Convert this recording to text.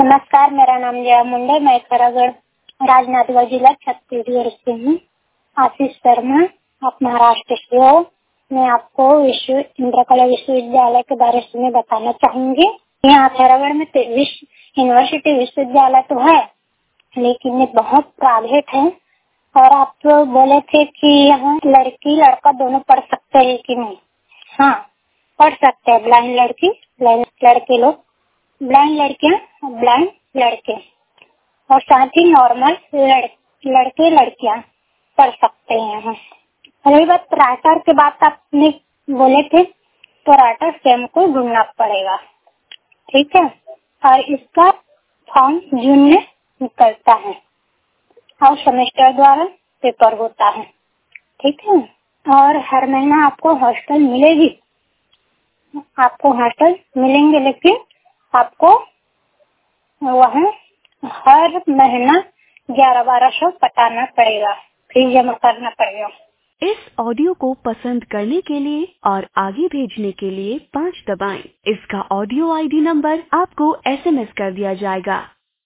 नमस्कार, मेरा नाम जया मुंडे, मैं खैरागढ़ राजनांदगांव जिला छत्तीसगढ़ से हूँ। आशीष शर्मा, आप महाराष्ट्र से हो। मैं आपको इंद्रकला विश्वविद्यालय के बारे में बताना चाहूंगी। यहाँ खैरागढ़ में यूनिवर्सिटी विश्वविद्यालय तो है, लेकिन ये बहुत प्राइवेट है। और आप तो बोले थे कि यहाँ लड़की लड़का दोनों पढ़ सकते हैं कि नहीं? हाँ, पढ़ सकते हैं। ब्लाइंड लड़की, ब्लाइंड लड़के लोग, ब्लाइंड लड़कियाँ, ब्लाइंड लड़के, और साथ ही नॉर्मल लड़के लड़कियाँ पढ़ सकते हैं यहाँ। रही बात राइटर की बात, आपने बोले थे तो राइटर से हमको ढूंढना पड़ेगा, ठीक है। और इसका फॉर्म जून में निकलता है और सेमेस्टर द्वारा पेपर होता है, ठीक है। और हर महीना आपको हॉस्टल मिलेगी, आपको हॉस्टल मिलेंगे, लेकिन आपको वहाँ हर महीना 1100-1200 पटाना पड़ेगा, फीस जमा करना पड़ेगा। इस ऑडियो को पसंद करने के लिए और आगे भेजने के लिए 5 दबाएं। इसका ऑडियो आईडी नंबर आपको SMS कर दिया जाएगा।